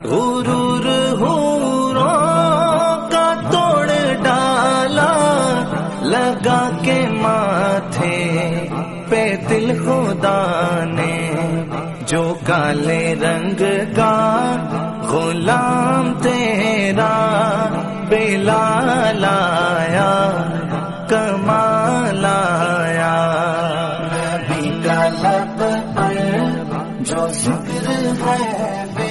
गुरूर हूरों का तोड़ डाला, लगा के माथे पे दिल खुदा ने। जो काले रंग का गुलाम तेरा बिलाल आया, कमाल आया। नबी का लब पर जो जिक्र है